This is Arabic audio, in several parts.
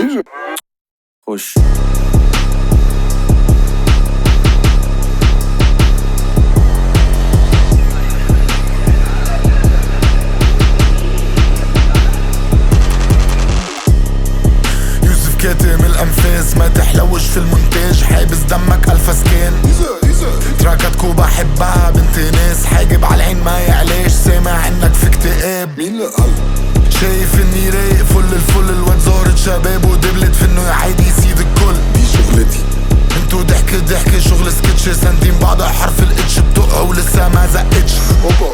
خش. كاتم الأنفاس ما تحلوش في المونتاج، حابس دمك الفسكان. تراكاتكو بحبها بنت ناس، حاجب على العين ما يعلاش، سامع انك في اكتئاب. مين اللي قال؟ شايف اني رايق فل الفل، الواد زارت شباب ودبلت في انه عادي يسيد الكل. دي شغلتي. انتو ضحك شغل سكتش، ساندين بعض حرف الاتش بتقع ولسه ما زقتش. اوبا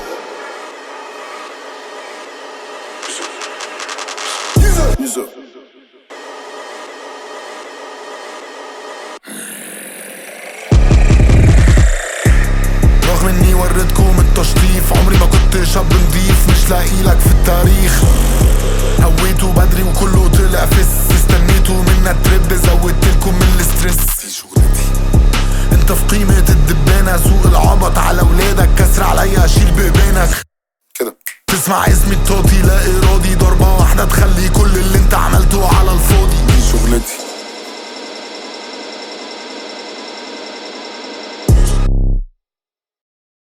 رغم اني وريتكم التشطيف، عمري ما كنت شاب نضيف، مش لاقيلك في التاريخ. هويتو بدري وكله طلع فس، استنيتو منا ترب، زودتلكم من الستريس. دي شغلتي. انت في قيمة الدبانة، سوق العبط على ولادك، كسر عليا اشيل بقبانك. كده تسمع اسمي التوتي لا ارادي، ضربة